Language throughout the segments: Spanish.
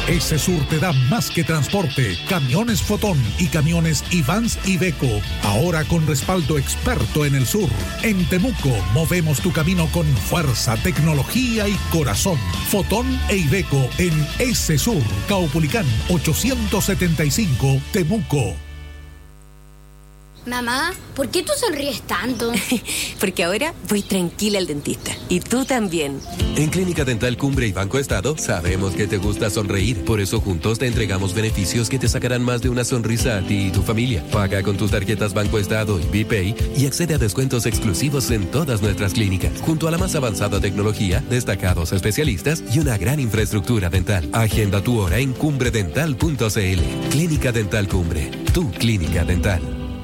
Sur te da más que transporte. Camiones Fotón y camiones Ivans Iveco. Ahora con respaldo experto en el sur. En Temuco movemos tu camino con fuerza, tecnología y corazón. Fotón e Iveco en Sur. Caupolicán 875 Temuco. Mamá, ¿por qué tú sonríes tanto? Porque ahora voy tranquila al dentista. Y tú también. En Clínica Dental Cumbre y Banco Estado sabemos que te gusta sonreír. Por eso juntos te entregamos beneficios que te sacarán más de una sonrisa a ti y tu familia. Paga con tus tarjetas Banco Estado y BPay y accede a descuentos exclusivos en todas nuestras clínicas. Junto a la más avanzada tecnología, destacados especialistas y una gran infraestructura dental. Agenda tu hora en cumbredental.cl. Clínica Dental Cumbre. Tu clínica dental.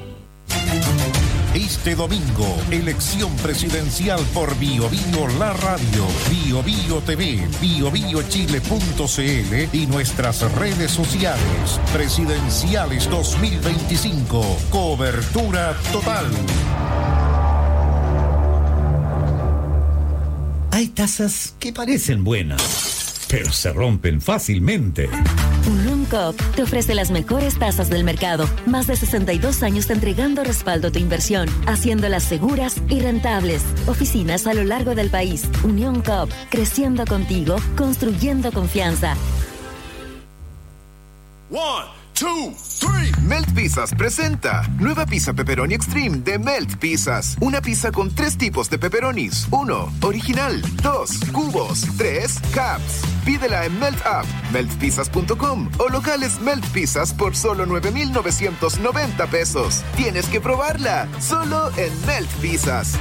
Este domingo, elección presidencial por Bio Bio La Radio, Bio Bio TV, biobiochile.cl y nuestras redes sociales. Presidenciales 2025. Cobertura total. Hay tazas que parecen buenas, pero se rompen fácilmente. Unión Coop te ofrece las mejores tasas del mercado. Más de 62 años entregando respaldo a tu inversión, haciéndolas seguras y rentables. Oficinas a lo largo del país. Unión Coop, creciendo contigo, construyendo confianza. 1, 2, 3. Melt Pizzas presenta nueva pizza pepperoni extreme de Melt Pizzas. Una pizza con 3 tipos de pepperonis. 1, original. 2, cubos. 3, caps. Pídela en Melt App, meltpizzas.com o locales Melt Pizzas por solo 9,990 pesos. Tienes que probarla, solo en Melt Pizzas.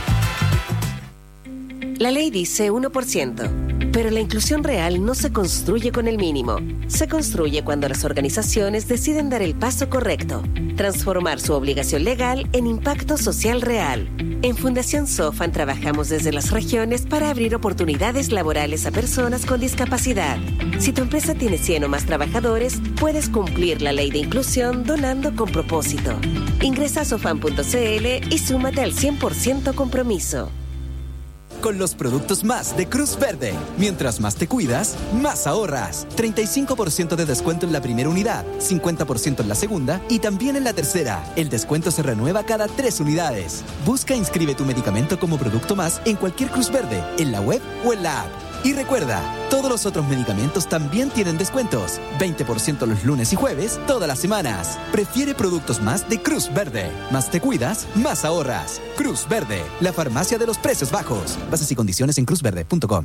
La ley dice 1%, pero la inclusión real no se construye con el mínimo. Se construye cuando las organizaciones deciden dar el paso correcto, transformar su obligación legal en impacto social real. En Fundación SOFAN trabajamos desde las regiones para abrir oportunidades laborales a personas con discapacidad. Si tu empresa tiene 100 o más trabajadores, puedes cumplir la ley de inclusión donando con propósito. Ingresa a sofan.cl y súmate al 100% compromiso. Con los productos más de Cruz Verde. Mientras más te cuidas, más ahorras. 35% de descuento en la primera unidad, 50% en la segunda y también en la tercera. El descuento se renueva cada 3 unidades. Busca e inscribe tu medicamento como producto más en cualquier Cruz Verde, en la web o en la app. Y recuerda, todos los otros medicamentos también tienen descuentos. 20% los lunes y jueves, todas las semanas. Prefiere productos más de Cruz Verde. Más te cuidas, más ahorras. Cruz Verde, la farmacia de los precios bajos. Bases y condiciones en cruzverde.com.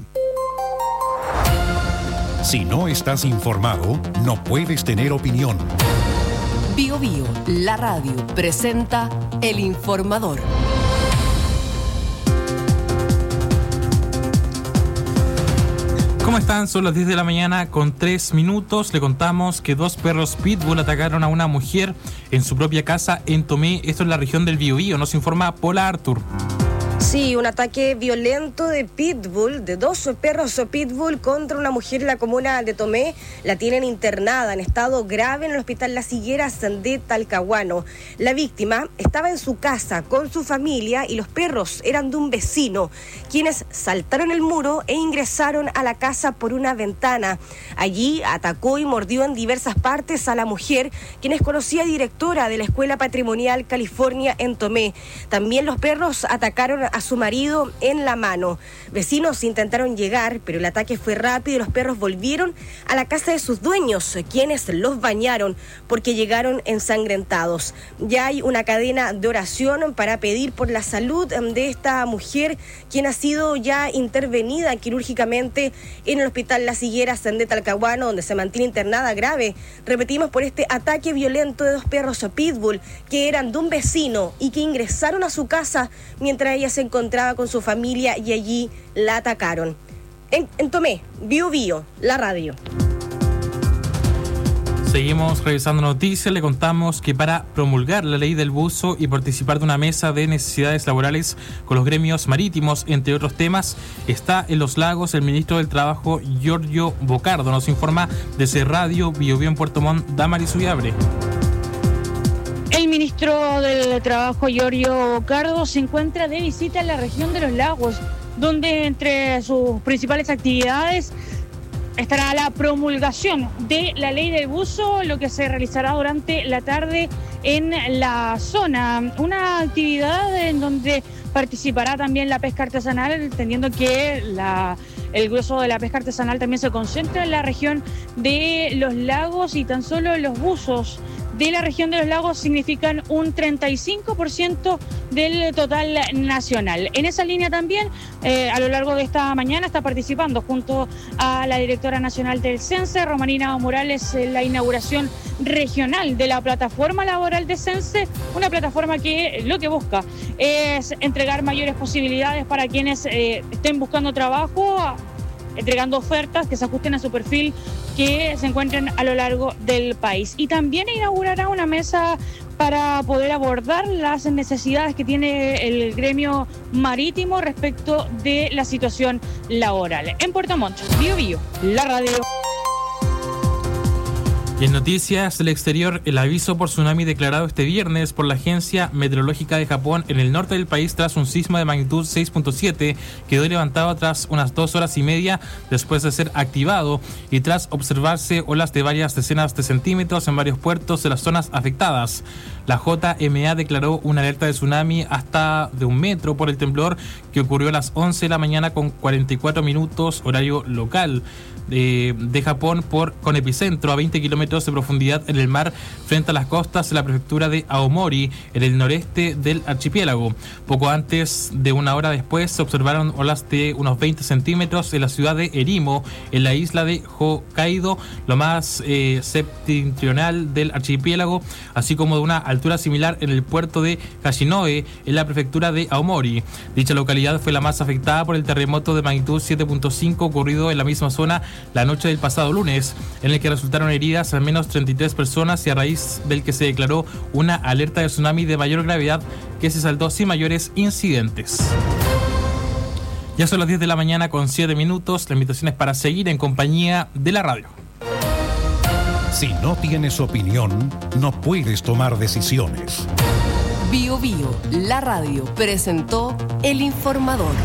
Si no estás informado, no puedes tener opinión. Bio Bio, la radio, presenta El Informador. ¿Cómo están? Son las 10 de la mañana con 3 minutos. Le contamos que 2 perros pitbull atacaron a una mujer en su propia casa en Tomé. Esto es la región del Biobío. Nos informa Paula Artur. Sí, un ataque violento de pitbull, de 2 perros pitbull contra una mujer en la comuna de Tomé. La tienen internada en estado grave en el hospital Las Higueras de Talcahuano. La víctima estaba en su casa con su familia y los perros eran de un vecino, quienes saltaron el muro e ingresaron a la casa por una ventana. Allí atacó y mordió en diversas partes a la mujer, quien es conocida directora de la Escuela Patrimonial California en Tomé. También los perros atacaron a su marido en la mano. Vecinos intentaron llegar, pero el ataque fue rápido y los perros volvieron a la casa de sus dueños, quienes los bañaron porque llegaron ensangrentados. Ya hay una cadena de oración para pedir por la salud de esta mujer, quien ha sido ya intervenida quirúrgicamente en el hospital Las Higueras de Talcahuano, donde se mantiene internada grave. Repetimos, por este ataque violento de 2 perros pitbull que eran de un vecino y que ingresaron a su casa mientras ella se encontraba con su familia y allí la atacaron. En Tomé, Bio Bio, la radio. Seguimos revisando noticias. Le contamos que para promulgar la ley del buzo y participar de una mesa de necesidades laborales con los gremios marítimos, entre otros temas, está en Los Lagos el ministro del Trabajo, Giorgio Bocardo. Nos informa desde Radio Bio Bio en Puerto Montt, Damaris Ullabre. El ministro del Trabajo, Giorgio Bocardo, se encuentra de visita en la región de Los Lagos, donde entre sus principales actividades estará la promulgación de la ley del buzo, lo que se realizará durante la tarde en la zona. Una actividad en donde participará también la pesca artesanal, entendiendo que el grueso de la pesca artesanal también se concentra en la región de los lagos, y tan solo los buzos de la región de los lagos significan un 35% del total nacional. En esa línea también, a lo largo de esta mañana, está participando junto a la directora nacional del CENSE, Romanina Morales, en la inauguración regional de la plataforma laboral de CENSE, una plataforma que lo que busca es entregar mayores posibilidades para quienes estén buscando trabajo, entregando ofertas que se ajusten a su perfil, que se encuentren a lo largo del país. Y también inaugurará una mesa para poder abordar las necesidades que tiene el gremio marítimo respecto de la situación laboral. En Puerto Montt, Bío Bío, la radio. Y en noticias del exterior, el aviso por tsunami declarado este viernes por la Agencia Meteorológica de Japón en el norte del país tras un sismo de magnitud 6.7 quedó levantado tras unas 2 horas y media después de ser activado y tras observarse olas de varias decenas de centímetros en varios puertos de las zonas afectadas. La JMA declaró una alerta de tsunami hasta de 1 metro por el temblor que ocurrió a las 11 de la mañana con 44 minutos horario local de Japón con epicentro a 20 kilómetros de profundidad en el mar frente a las costas de la prefectura de Aomori en el noreste del archipiélago. Poco antes de 1 hora después se observaron olas de unos 20 centímetros en la ciudad de Erimo, en la isla de Hokkaido, lo más septentrional del archipiélago, así como de una altura similar en el puerto de Hachinoe, en la prefectura de Aomori. Dicha localidad fue la más afectada por el terremoto de magnitud 7.5 ocurrido en la misma zona la noche del pasado lunes, en el que resultaron heridas al menos 33 personas y a raíz del que se declaró una alerta de tsunami de mayor gravedad que se saldó sin mayores incidentes. Ya son las 10 de la mañana con 7 minutos. La invitación es para seguir en compañía de la radio. Si no tienes opinión, no puedes tomar decisiones. Bío Bío, la radio, presentó El Informador.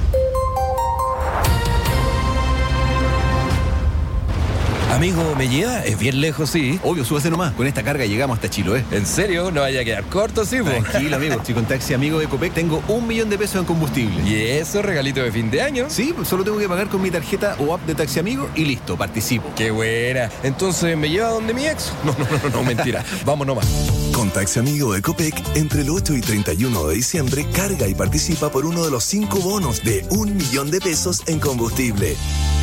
Amigo, ¿me lleva? Es bien lejos, sí. Obvio, súbase nomás. Con esta carga llegamos hasta Chiloé. ¿En serio? ¿No vaya a quedar corto, sí? Tranquilo, amigo. Si con Taxi Amigo de Copec tengo 1 millón de pesos en combustible. ¿Y eso, regalito de fin de año? Sí, pues solo tengo que pagar con mi tarjeta o app de Taxi Amigo y listo, participo. ¡Qué buena! Entonces, ¿me lleva donde mi ex? No, mentira. Vamos nomás. Con Taxi Amigo de Copec, entre el 8 y 31 de diciembre, carga y participa por uno de los 5 bonos de 1 millón de pesos en combustible.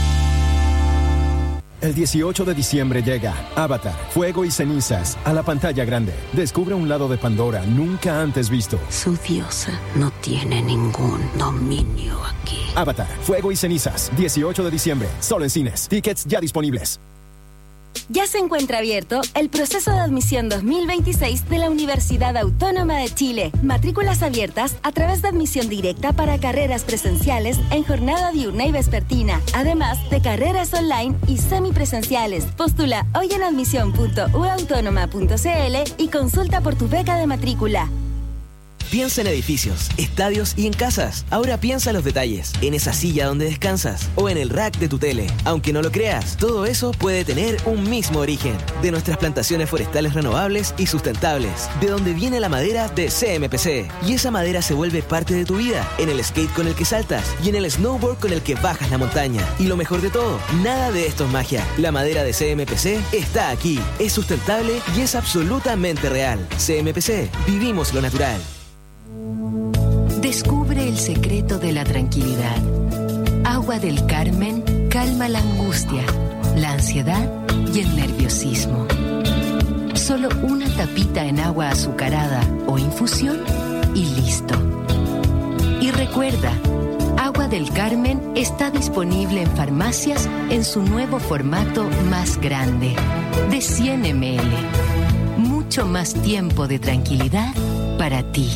El 18 de diciembre llega Avatar, Fuego y Cenizas a la pantalla grande. Descubre un lado de Pandora nunca antes visto. Su diosa no tiene ningún dominio aquí. Avatar, Fuego y Cenizas, 18 de diciembre, solo en cines. Tickets ya disponibles. Ya se encuentra abierto el proceso de admisión 2026 de la Universidad Autónoma de Chile. Matrículas abiertas a través de admisión directa para carreras presenciales en jornada diurna y vespertina, además de carreras online y semipresenciales. Postula hoy en admisión.uautónoma.cl y consulta por tu beca de matrícula. Piensa en edificios, estadios y en casas. Ahora piensa en los detalles, en esa silla donde descansas o en el rack de tu tele. Aunque no lo creas, todo eso puede tener un mismo origen. De nuestras plantaciones forestales renovables y sustentables. De donde viene la madera de CMPC. Y esa madera se vuelve parte de tu vida. En el skate con el que saltas y en el snowboard con el que bajas la montaña. Y lo mejor de todo, nada de esto es magia. La madera de CMPC está aquí. Es sustentable y es absolutamente real. CMPC, vivimos lo natural. Descubre el secreto de la tranquilidad. Agua del Carmen calma la angustia, la ansiedad y el nerviosismo. Solo una tapita en agua azucarada o infusión y listo. Y recuerda, Agua del Carmen está disponible en farmacias en su nuevo formato más grande, de 100 ml. Mucho más tiempo de tranquilidad para ti.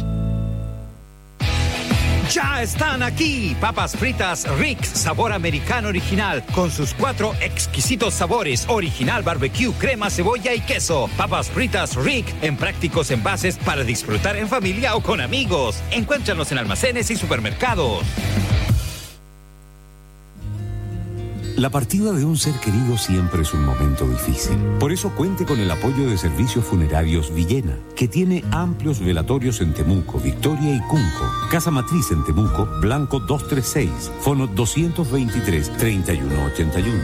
¡Ya están aquí! Papas fritas Rick, sabor americano original, con sus 4 exquisitos sabores: original, barbecue, crema, cebolla y queso. Papas fritas Rick, en prácticos envases para disfrutar en familia o con amigos. Encuéntranos en almacenes y supermercados. La partida de un ser querido siempre es un momento difícil. Por eso cuente con el apoyo de Servicios Funerarios Villena, que tiene amplios velatorios en Temuco, Victoria y Cunco. Casa Matriz en Temuco, Blanco 236, fono 223-3181.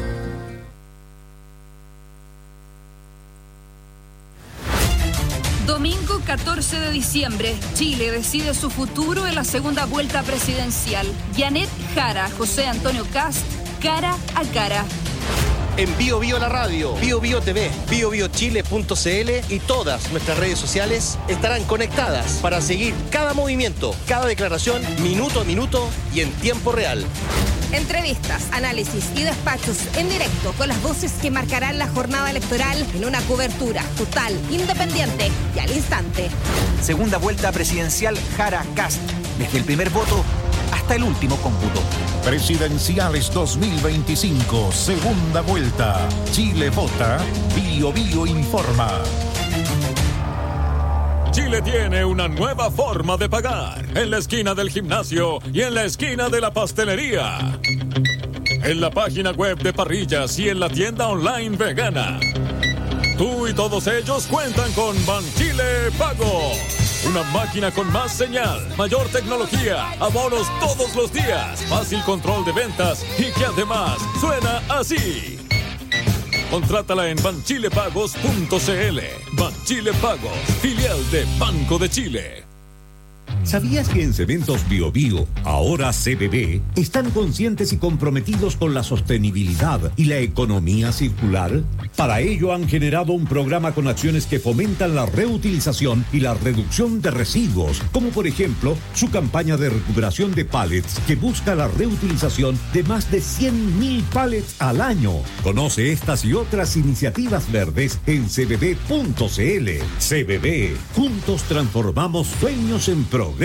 Domingo 14 de diciembre, Chile decide su futuro en la segunda vuelta presidencial. Janet Jara, José Antonio Kast, cara a cara. En Bio Bio la radio, Bio Bio TV, biobiochile.cl y todas nuestras redes sociales estarán conectadas para seguir cada movimiento, cada declaración, minuto a minuto y en tiempo real. Entrevistas, análisis y despachos en directo con las voces que marcarán la jornada electoral en una cobertura total, independiente y al instante. Segunda vuelta presidencial Jara Kast. Desde el primer voto hasta el último cómputo. Presidenciales 2025, segunda vuelta. Chile vota, Bio Bio informa. Chile tiene una nueva forma de pagar. En la esquina del gimnasio y en la esquina de la pastelería. En la página web de Parrillas y en la tienda online vegana. Tú y todos ellos cuentan con Banchile Pago. Una máquina con más señal, mayor tecnología, abonos todos los días, fácil control de ventas y que además suena así. Contrátala en banchilepagos.cl. Banchile Pagos, filial de Banco de Chile. ¿Sabías que en Cementos Bio Bio, ahora CBB, están conscientes y comprometidos con la sostenibilidad y la economía circular? Para ello han generado un programa con acciones que fomentan la reutilización y la reducción de residuos, como por ejemplo su campaña de recuperación de pallets que busca la reutilización de más de 100.000 pallets al año. Conoce estas y otras iniciativas verdes en cbb.cl. CBB, juntos transformamos sueños en progreso.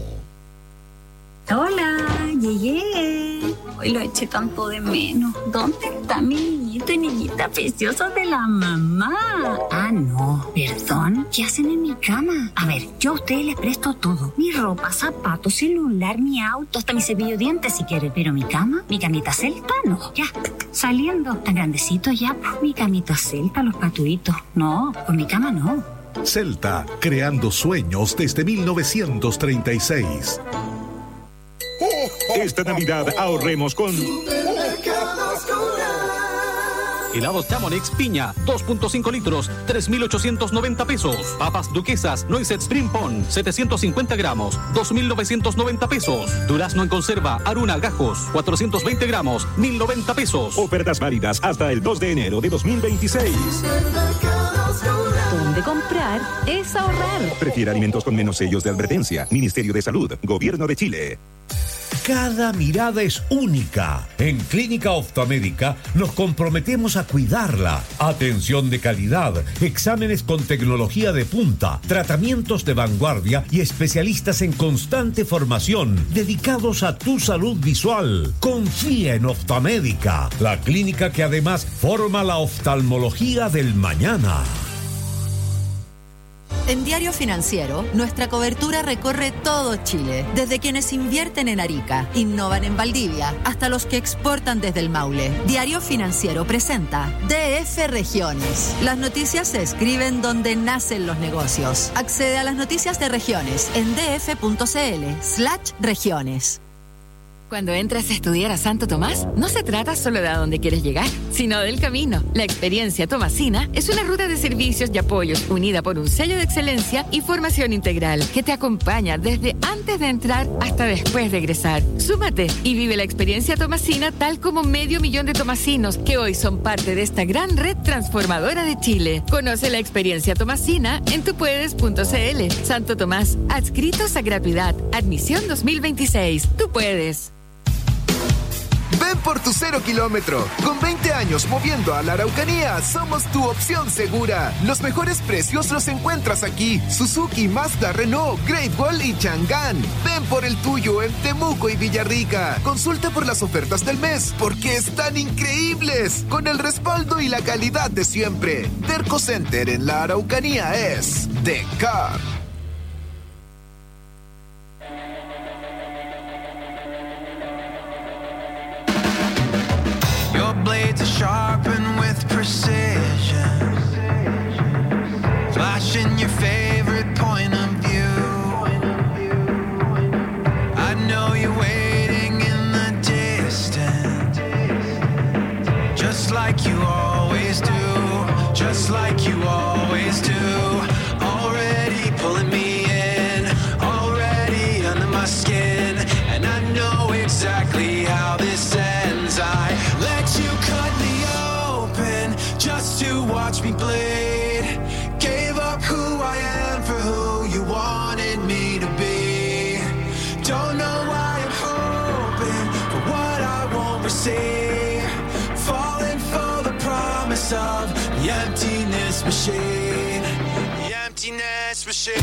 Hola, llegué. Hoy lo eché tanto de menos. ¿Dónde está mi niñito y niñita preciosa de la mamá? Ah, no, perdón. ¿Qué hacen en mi cama? A ver, yo a ustedes les presto todo. Mi ropa, zapatos, celular, mi auto, hasta mi cepillo de dientes si quieren. Pero mi cama, mi camita celta, no. Ya, saliendo. Tan grandecito ya, pues, mi camita celta, los patuitos. No, con mi cama no. Celta, creando sueños desde 1936. Esta Navidad ahorremos con... Helados Chamonix Piña, 2.5 litros, 3.890 pesos. Papas Duquesas, Noiset Spring Pon, 750 gramos, 2.990 pesos. Durazno en conserva, Aruna Gajos, 420 gramos, 1.090 pesos. Ofertas válidas hasta el 2 de enero de 2026. Donde comprar es ahorrar. Prefiere alimentos con menos sellos de advertencia. Ministerio de Salud, Gobierno de Chile. Cada mirada es única. En Clínica Optomédica nos comprometemos a cuidarla. Atención de calidad, exámenes con tecnología de punta, tratamientos de vanguardia y especialistas en constante formación dedicados a tu salud visual. Confía en Optomédica, la clínica que además forma la oftalmología del mañana. En Diario Financiero, nuestra cobertura recorre todo Chile, desde quienes invierten en Arica, innovan en Valdivia, hasta los que exportan desde el Maule. Diario Financiero presenta DF Regiones. Las noticias se escriben donde nacen los negocios. Accede a las noticias de regiones en df.cl/regiones. Cuando entras a estudiar a Santo Tomás, no se trata solo de a dónde quieres llegar, sino del camino. La experiencia tomasina es una ruta de servicios y apoyos unida por un sello de excelencia y formación integral que te acompaña desde antes de entrar hasta después de egresar. Súmate y vive la experiencia tomasina tal como 500.000 de tomasinos que hoy son parte de esta gran red transformadora de Chile. Conoce la experiencia tomasina en tupuedes.cl. Santo Tomás, adscritos a gratuidad. Admisión 2026. Tú puedes. Ven por tu 0 kilómetro. Con 20 años moviendo a la Araucanía, somos tu opción segura. Los mejores precios los encuentras aquí. Suzuki, Mazda, Renault, Great Wall y Chang'an. Ven por el tuyo en Temuco y Villarrica. Consulta por las ofertas del mes, porque están increíbles. Con el respaldo y la calidad de siempre. Derco Center en la Araucanía es The Car. blades are sharpened with precision, flashing your favorite point of view. I know you're waiting in the distance, just like you always do, just like you always do. Already pulling me in, already under my skin, and I know exactly how this ends. I let you cut me open just to watch me bleed. Gave up who I am for who you wanted me to be. Don't know why I'm hoping for what I won't receive. Falling for the promise of the emptiness machine. The emptiness machine.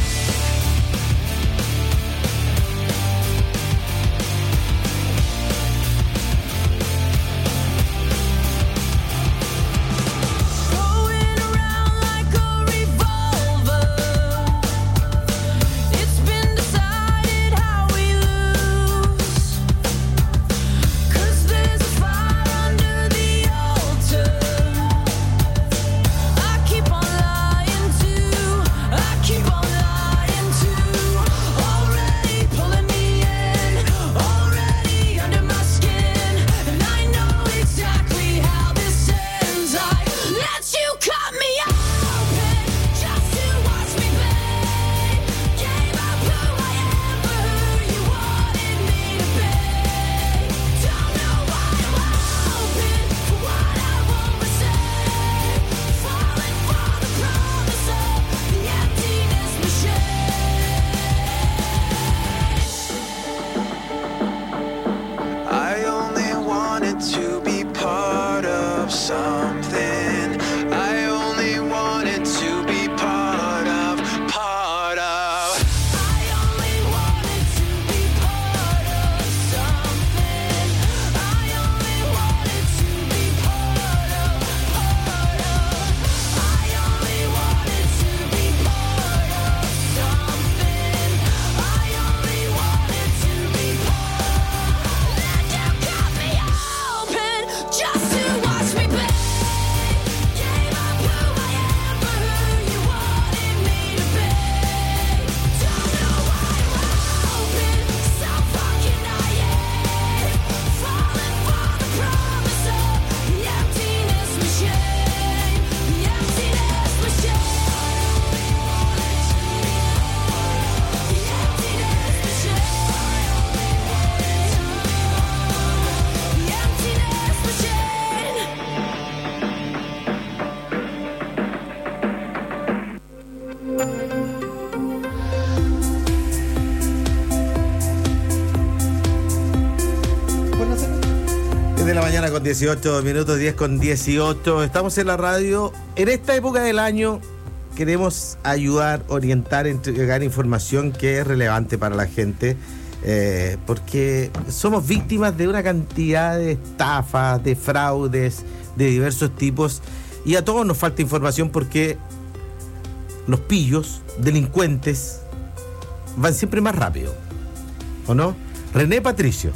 Con 18 minutos, 10 con 18. Estamos en la radio. En esta época del año queremos ayudar, orientar, entregar información que es relevante para la gente, porque somos víctimas de una cantidad de estafas, de fraudes, de diversos tipos, y a todos nos falta información porque los pillos, delincuentes, van siempre más rápido, ¿o no? René Patricio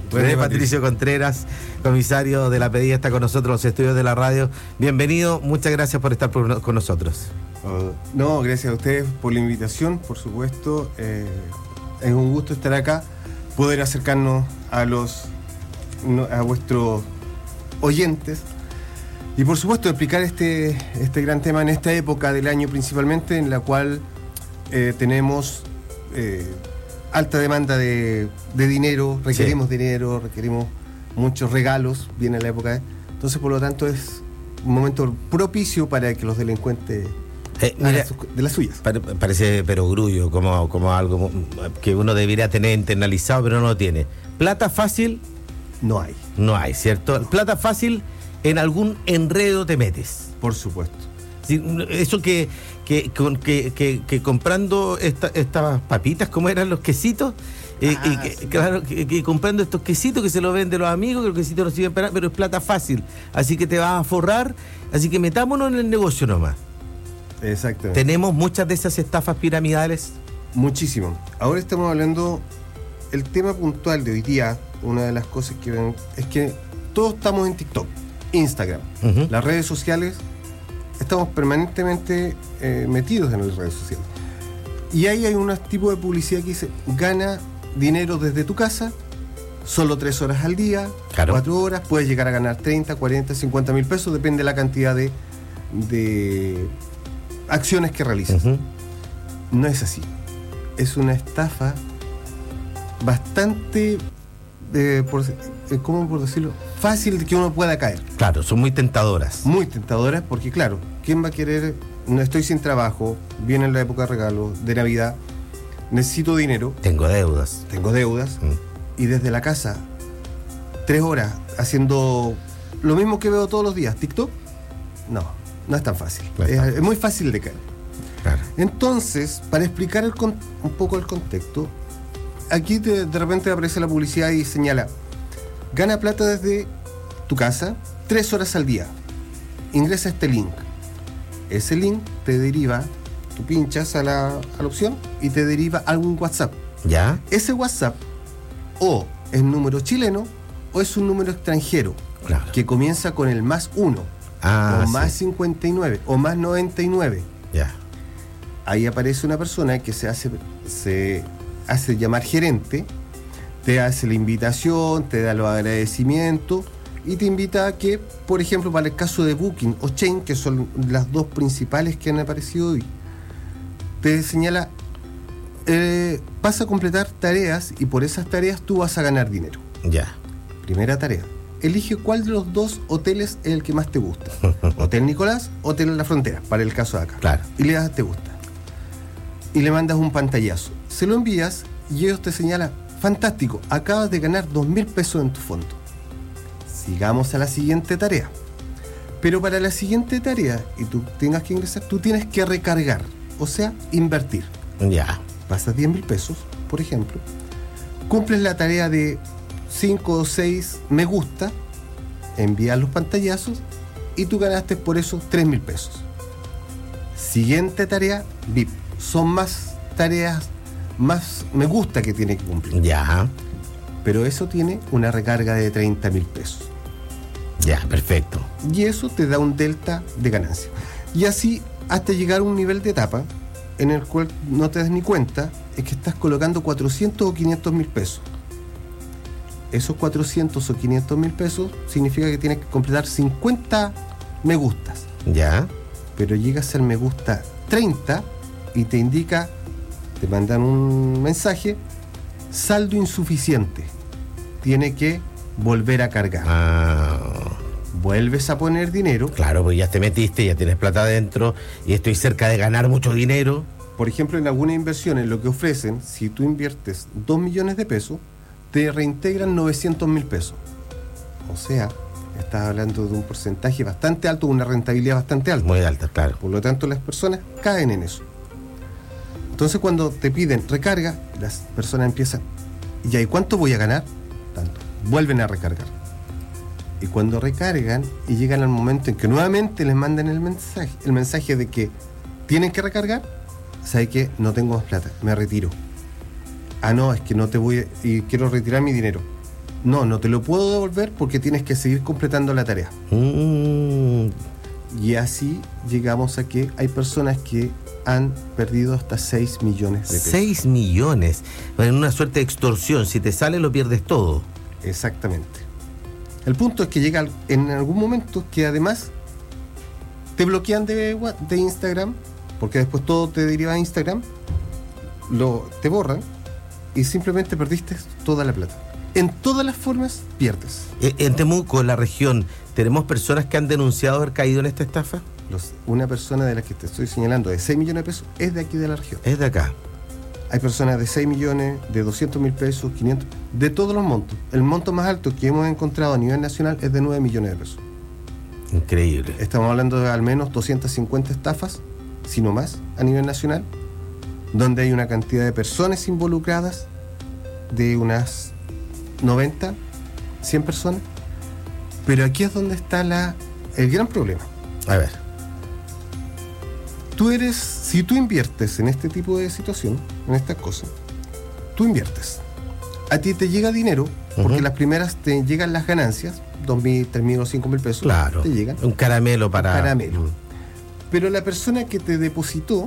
Contreras, comisario de la PDI, está con nosotros en los estudios de la radio. Bienvenido, muchas gracias por estar con nosotros. No, gracias a ustedes por la invitación, por supuesto. Es un gusto estar acá, poder acercarnos a vuestros oyentes y por supuesto explicar este gran tema en esta época del año principalmente, en la cual tenemos alta demanda de dinero, requerimos dinero, requerimos muchos regalos, viene la época, entonces por lo tanto es un momento propicio para que los delincuentes mira, de las suyas. Parece perogrullo, como algo que uno debería tener internalizado, pero no lo tiene. Plata fácil no hay. No hay, ¿cierto? Plata fácil, en algún enredo te metes. Por supuesto. Sí, eso que comprando estas papitas, ¿cómo eran los quesitos? Sí. Claro, que comprando estos quesitos que se los venden los amigos, que los quesitos no sirven para nada, pero es plata fácil, así que te vas a forrar, así que metámonos en el negocio nomás. Exactamente. ¿Tenemos muchas de esas estafas piramidales? Muchísimo. Ahora estamos hablando, el tema puntual de hoy día, una de las cosas que ven es que todos estamos en TikTok. Instagram. Las redes sociales, estamos permanentemente metidos en las redes sociales. Y ahí hay un tipo de publicidad que dice, gana dinero desde tu casa, solo 3 horas al día, 4 horas, puedes llegar a ganar 30, 40, 50 mil pesos, depende de la cantidad de acciones que realizas. No es así. Es una estafa bastante, ¿cómo por decirlo? Fácil de que uno pueda caer. Claro, son muy tentadoras. Muy tentadoras porque, claro, ¿quién va a querer? No estoy sin trabajo, viene la época de regalos, de Navidad, necesito dinero. Tengo deudas. Y desde la casa, 3 horas haciendo lo mismo que veo todos los días, TikTok, no es tan fácil. Es muy fácil de caer. Claro. Entonces, para explicar un poco el contexto, aquí de repente aparece la publicidad y señala, gana plata desde tu casa, 3 horas al día. Ingresa este link. Ese link te deriva, tú pinchas a la opción y te deriva a un WhatsApp. ¿Ya? Ese WhatsApp o es número chileno o es un número extranjero, que comienza con el +1 o más 59 o más 99. Ya. Ahí aparece una persona que se hace llamar gerente, te hace la invitación, te da los agradecimientos y te invita a que, por ejemplo, para el caso de Booking o Chain, que son las dos principales que han aparecido hoy, te señala, vas a completar tareas y por esas tareas tú vas a ganar dinero. Ya. Primera tarea. Elige cuál de los 2 hoteles es el que más te gusta. Hotel Nicolás, Hotel La Frontera, para el caso de acá. Claro. Y le das te gusta. Y le mandas un pantallazo. Se lo envías y ellos te señalan, fantástico, acabas de ganar 2.000 pesos en tu fondo. Sigamos a la siguiente tarea. Pero para la siguiente tarea, y tú tengas que ingresar, tú tienes que recargar, o sea, invertir. Ya. Pasas 10.000 pesos, por ejemplo, cumples la tarea de 5 o 6 me gusta, envías los pantallazos y tú ganaste por eso 3.000 pesos. Siguiente tarea, VIP. Son más tareas, más me gusta que tiene que cumplir. Ya. Pero eso tiene una recarga de 30.000 pesos. Ya, perfecto. Y eso te da un delta de ganancia. Y así hasta llegar a un nivel de etapa en el cual no te das ni cuenta, es que estás colocando 400 o 500 mil pesos. Esos 400 o 500 mil pesos significa que tienes que completar 50 me gustas. Ya. Pero llegas al me gusta 30 y te indica, te mandan un mensaje, saldo insuficiente. Tiene que volver a cargar. Vuelves a poner dinero. Claro, pues ya te metiste, ya tienes plata adentro y estoy cerca de ganar mucho dinero. Por ejemplo, en algunas inversiones lo que ofrecen, si tú inviertes 2 millones de pesos, te reintegran 900 mil pesos. O sea, estás hablando de un porcentaje bastante alto, una rentabilidad bastante alta. Muy alta, claro. Por lo tanto, las personas caen en eso. Entonces, cuando te piden recarga, las personas empiezan, ¿y ahí cuánto voy a ganar? Tanto. Vuelven a recargar. Y cuando recargan y llegan al momento en que nuevamente les mandan el mensaje de que tienen que recargar, ¿sabe qué? No tengo más plata, me retiro. Ah, no, es que no te voy y quiero retirar mi dinero. No te lo puedo devolver porque tienes que seguir completando la tarea. Y así llegamos a que hay personas que han perdido hasta 6 millones de pesos. 6 millones. En una suerte de extorsión. Si te sale, lo pierdes todo. Exactamente. El punto es que llega en algún momento que además te bloquean de Instagram, porque después todo te deriva a Instagram, te borran y simplemente perdiste toda la plata. En todas las formas pierdes. En Temuco, en la región, ¿tenemos personas que han denunciado haber caído en esta estafa? Una persona de la que te estoy señalando de 6 millones de pesos es de aquí de la región. Es de acá. Hay personas de 6 millones, de 200 mil pesos, 500, de todos los montos. El monto más alto que hemos encontrado a nivel nacional es de 9 millones de pesos. Increíble. Estamos hablando de al menos 250 estafas, si no más, a nivel nacional, donde hay una cantidad de personas involucradas de unas 90, 100 personas. Pero aquí es donde está el gran problema. A ver. Si tú inviertes en este tipo de situación, en estas cosas, tú inviertes. a ti te llega dinero, porque las primeras te llegan las ganancias, 2.000, 3.000 o 5.000 pesos. Claro. Te llegan. Un caramelo para. Caramelo. Pero la persona que te depositó,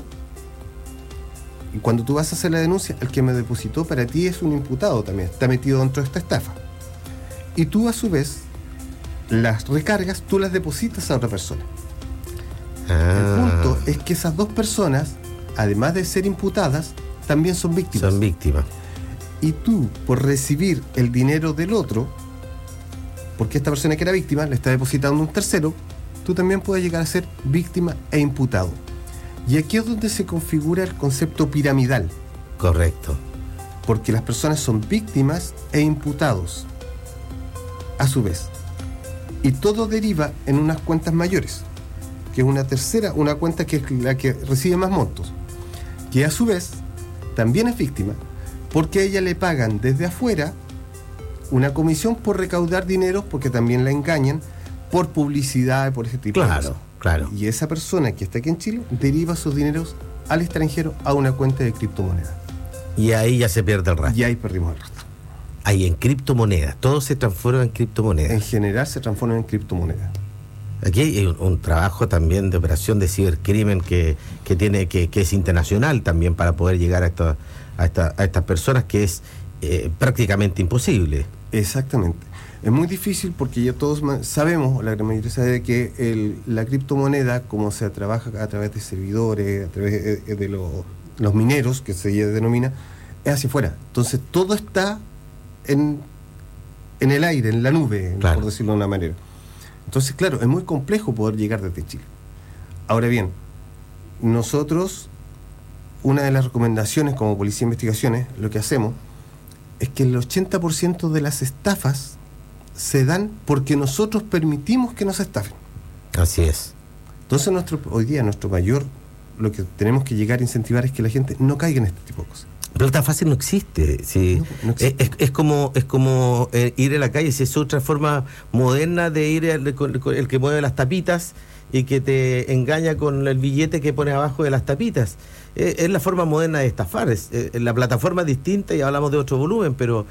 y cuando tú vas a hacer la denuncia, el que me depositó para ti es un imputado también, está metido dentro de esta estafa. Y tú a su vez, las recargas, tú las depositas a otra persona. El punto es que esas dos personas, además de ser imputadas, también son víctimas. Son víctimas. Y tú, por recibir el dinero del otro, porque esta persona que era víctima le está depositando a un tercero, tú también puedes llegar a ser víctima e imputado. Y aquí es donde se configura el concepto piramidal. Correcto. Porque las personas son víctimas e imputados, a su vez. Y todo deriva en unas cuentas mayores, que es una tercera, una cuenta que es la que recibe más montos, que a su vez también es víctima, porque a ella le pagan desde afuera una comisión por recaudar dinero, porque también la engañan, por publicidad, por ese tipo de cosas. Claro. Y esa persona que está aquí en Chile deriva sus dineros al extranjero a una cuenta de criptomonedas. Y ahí ya se pierde el rastro. Y ahí perdimos el rastro. Ahí en criptomonedas, todo se transforma en criptomonedas. En general se transforma en criptomonedas. Aquí hay un trabajo también de operación de cibercrimen que es internacional también para poder llegar a estas personas, que es prácticamente imposible. Exactamente. Es muy difícil porque ya todos sabemos, la gran mayoría sabe que la criptomoneda, como se trabaja a través de servidores, a través de los mineros, que se denomina, es hacia afuera. Entonces todo está en el aire, en la nube, claro, por decirlo de una manera. Entonces, claro, es muy complejo poder llegar desde Chile. Ahora bien, nosotros, una de las recomendaciones como Policía de Investigaciones, lo que hacemos es que el 80% de las estafas se dan porque nosotros permitimos que nos estafen. Así es. Entonces, hoy día, nuestro mayor, lo que tenemos que llegar a incentivar es que la gente no caiga en este tipo de cosas. Plata fácil no existe. Sí. No existe. Es como ir a la calle, si es otra forma moderna de ir el que mueve las tapitas y que te engaña con el billete que pones abajo de las tapitas. Es la forma moderna de estafar. La plataforma es distinta y hablamos de otro volumen, pero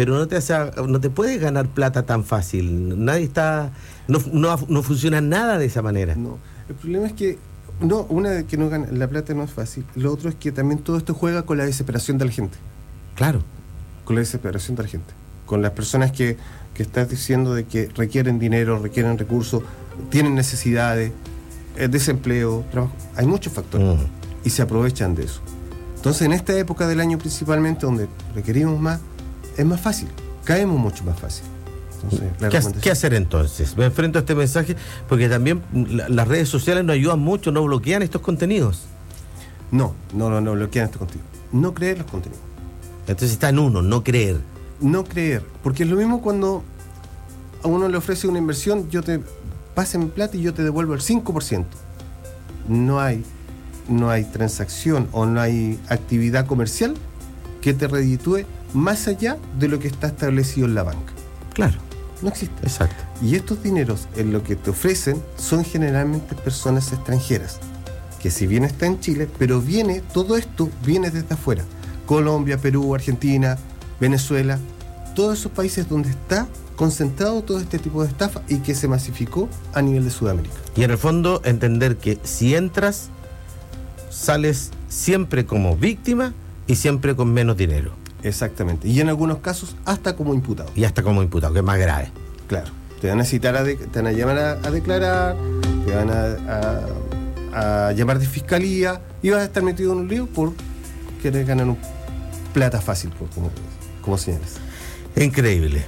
no te puedes ganar plata tan fácil. Nadie está, no funciona nada de esa manera. No, el problema es que una de que no gana la plata no es fácil. Lo otro es que también todo esto juega con la desesperación de la gente. Claro. Con la desesperación de la gente. Con las personas que estás diciendo de que requieren dinero, requieren recursos, tienen necesidades, desempleo, trabajo. Hay muchos factores. Y se aprovechan de eso. Entonces, en esta época del año principalmente, donde requerimos más, es más fácil. Caemos mucho más fácil. Entonces, ¿Qué hacer entonces? Me enfrento a este mensaje porque también las redes sociales nos ayudan mucho, no bloquean estos contenidos. No bloquean estos contenidos. No creer los contenidos. Entonces está en uno, no creer. No creer, porque es lo mismo cuando a uno le ofrece una inversión, pásame plata y yo te devuelvo el 5%. No hay transacción o no hay actividad comercial que te reditúe más allá de lo que está establecido en la banca. Claro. No existe. Exacto. Y estos dineros en lo que te ofrecen son generalmente personas extranjeras, que si bien está en Chile, pero todo esto viene desde afuera. Colombia, Perú, Argentina, Venezuela, todos esos países donde está concentrado todo este tipo de estafa y que se masificó a nivel de Sudamérica. Y en el fondo entender que si entras, sales siempre como víctima y siempre con menos dinero. Exactamente. Y en algunos casos hasta como imputado. Y hasta como imputado, que es más grave. Claro. Te van a citar, te van a llamar a declarar, te van a llamar de fiscalía y vas a estar metido en un lío por querer ganar plata fácil, como señalas. Increíble.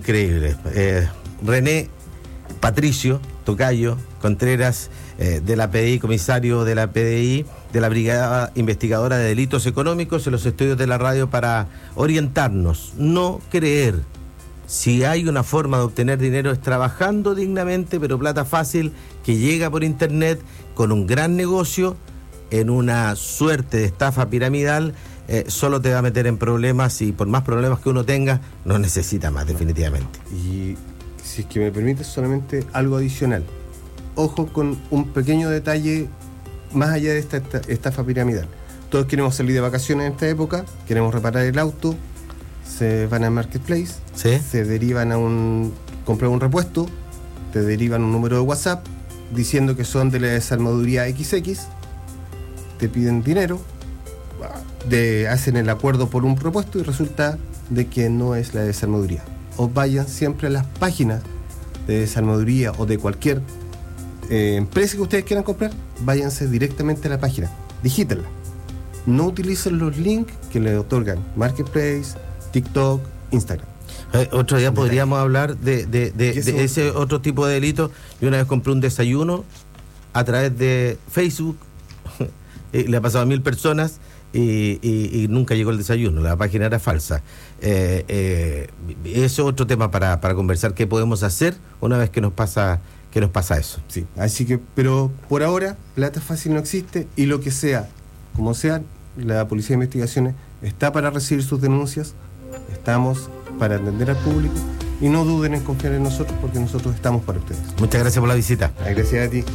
René Patricio Tocayo Contreras, de la PDI, comisario de la PDI, de la Brigada Investigadora de Delitos Económicos, en los estudios de la radio, para orientarnos, no creer. Si hay una forma de obtener dinero es trabajando dignamente, pero plata fácil que llega por internet con un gran negocio, en una suerte de estafa piramidal, solo te va a meter en problemas, y por más problemas que uno tenga, no necesita más, definitivamente. Y si es que me permites solamente algo adicional, ojo con un pequeño detalle más allá de esta estafa piramidal. Todos queremos salir de vacaciones en esta época, queremos reparar el auto, se van al marketplace, ¿sí? Se derivan compran un repuesto, te derivan un número de WhatsApp diciendo que son de la desarmaduría XX, te piden dinero, hacen el acuerdo por un repuesto y resulta de que no es la desarmaduría. O vayan siempre a las páginas de desarmaduría o de cualquier empresa que ustedes quieran comprar, váyanse directamente a la página, digítenla. No utilicen los links que le otorgan Marketplace, TikTok, Instagram. Otro día podríamos hablar de ese otro tipo de delito. Yo una vez compré un desayuno a través de Facebook, le ha pasado a 1000 personas y nunca llegó el desayuno, la página era falsa. Eso es otro tema para conversar, qué podemos hacer una vez que nos pasa eso. Sí, así que, pero por ahora, plata fácil no existe, y lo que sea, como sea, la Policía de Investigaciones está para recibir sus denuncias, estamos para atender al público, y no duden en confiar en nosotros, porque nosotros estamos para ustedes. Muchas gracias por la visita. Gracias a ti.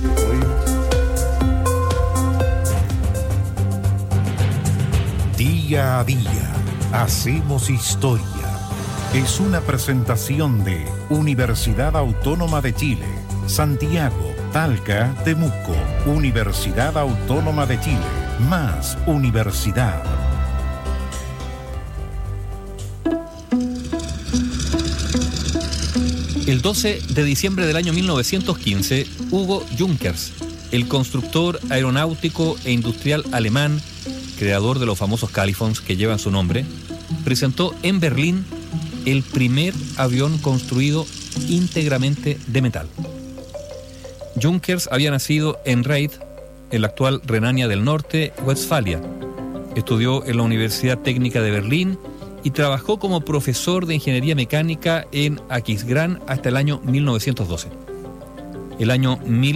Día a día, hacemos historia. Es una presentación de Universidad Autónoma de Chile, Santiago, Talca, Temuco. Universidad Autónoma de Chile, más universidad. El 12 de diciembre del año 1915, Hugo Junkers, el constructor aeronáutico e industrial alemán, creador de los famosos Califons que llevan su nombre, presentó en Berlín el primer avión construido íntegramente de metal. Junkers había nacido en Reit, en la actual Renania del Norte, Westfalia. Estudió en la Universidad Técnica de Berlín y trabajó como profesor de ingeniería mecánica en Aquisgrán hasta el año 1912. El año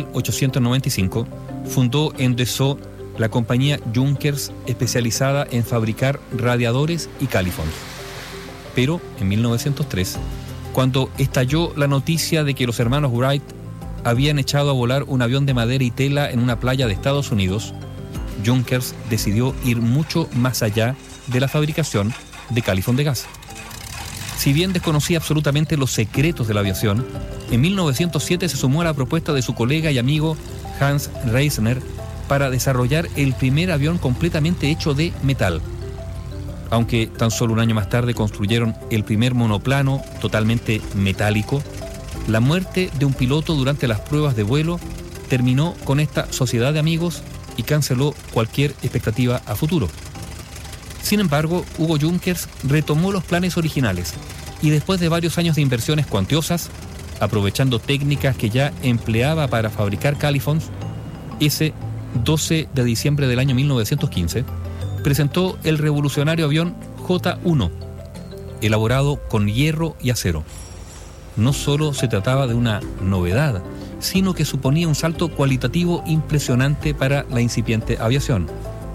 1895 fundó en Dessau la compañía Junkers, especializada en fabricar radiadores y califons. Pero en 1903, cuando estalló la noticia de que los hermanos Wright habían echado a volar un avión de madera y tela en una playa de Estados Unidos, Junkers decidió ir mucho más allá de la fabricación de califón de gas. Si bien desconocía absolutamente los secretos de la aviación, en 1907 se sumó a la propuesta de su colega y amigo Hans Reisner para desarrollar el primer avión completamente hecho de metal. Aunque tan solo un año más tarde construyeron el primer monoplano totalmente metálico, la muerte de un piloto durante las pruebas de vuelo terminó con esta sociedad de amigos y canceló cualquier expectativa a futuro. Sin embargo, Hugo Junkers retomó los planes originales y después de varios años de inversiones cuantiosas, aprovechando técnicas que ya empleaba para fabricar califons, ese 12 de diciembre del año 1915, presentó el revolucionario avión J-1, elaborado con hierro y acero. No solo se trataba de una novedad, sino que suponía un salto cualitativo impresionante para la incipiente aviación.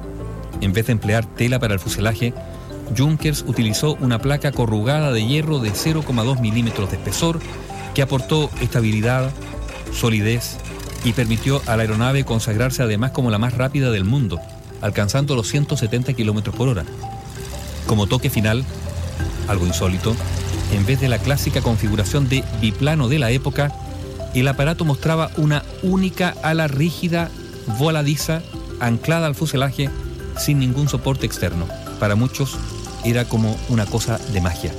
En vez de emplear tela para el fuselaje, Junkers utilizó una placa corrugada de hierro de 0,2 milímetros de espesor que aportó estabilidad, solidez y permitió a la aeronave consagrarse además como la más rápida del mundo, alcanzando los 170 kilómetros por hora. Como toque final, algo insólito, en vez de la clásica configuración de biplano de la época, el aparato mostraba una única ala rígida, voladiza, anclada al fuselaje, sin ningún soporte externo. Para muchos era como una cosa de magia.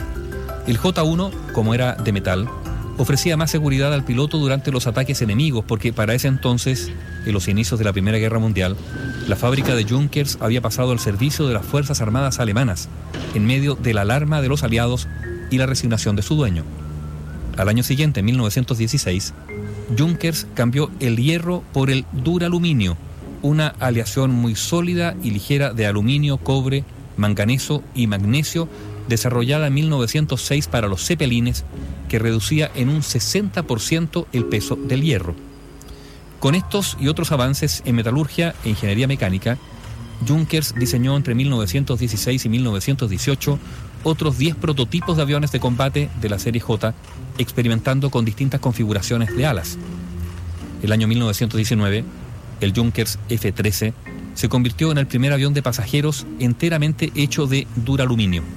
El J-1, como era de metal, ofrecía más seguridad al piloto durante los ataques enemigos, porque para ese entonces, en los inicios de la Primera Guerra Mundial, la fábrica de Junkers había pasado al servicio de las Fuerzas Armadas alemanas, en medio de la alarma de los aliados y la resignación de su dueño. Al año siguiente, en 1916, Junkers cambió el hierro por el duraluminio, una aleación muy sólida y ligera de aluminio, cobre, manganeso y magnesio, desarrollada en 1906 para los Zeppelines, que reducía en un 60% el peso del hierro. Con estos y otros avances en metalurgia e ingeniería mecánica, Junkers diseñó entre 1916 y 1918 otros 10 prototipos de aviones de combate de la serie J, experimentando con distintas configuraciones de alas. El año 1919, el Junkers F-13 se convirtió en el primer avión de pasajeros enteramente hecho de duraluminio.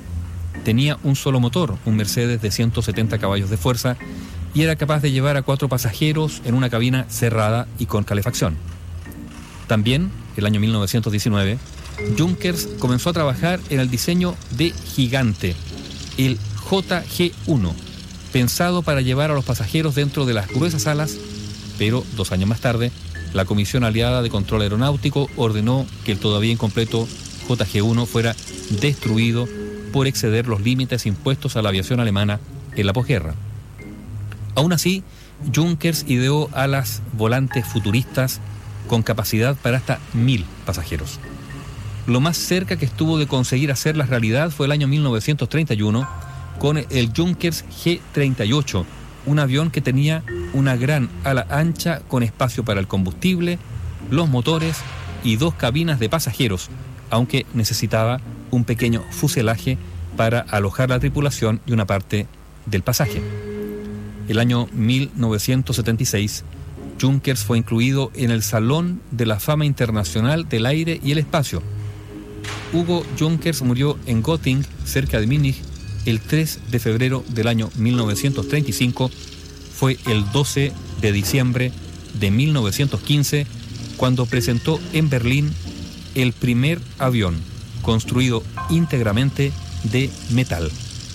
Tenía un solo motor, un Mercedes de 170 caballos de fuerza, y era capaz de llevar a 4 pasajeros en una cabina cerrada y con calefacción. También, el año 1919, Junkers comenzó a trabajar en el diseño de Gigante, el JG-1, pensado para llevar a los pasajeros dentro de las gruesas alas, pero 2 años más tarde, la Comisión Aliada de Control Aeronáutico ordenó que el todavía incompleto JG-1 fuera destruido por exceder los límites impuestos a la aviación alemana en la posguerra. Aún así, Junkers ideó alas volantes futuristas con capacidad para hasta 1000 pasajeros. Lo más cerca que estuvo de conseguir hacerlas realidad fue el año 1931 con el Junkers G-38, un avión que tenía una gran ala ancha con espacio para el combustible, los motores y 2 cabinas de pasajeros, aunque necesitaba un pequeño fuselaje para alojar la tripulación y una parte del pasaje. El año 1976, Junkers fue incluido en el Salón de la Fama Internacional del Aire y el Espacio. Hugo Junkers murió en Göttingen, cerca de Múnich, el 3 de febrero del año 1935. Fue el 12 de diciembre de 1915 cuando presentó en Berlín el primer avión construido íntegramente de metal.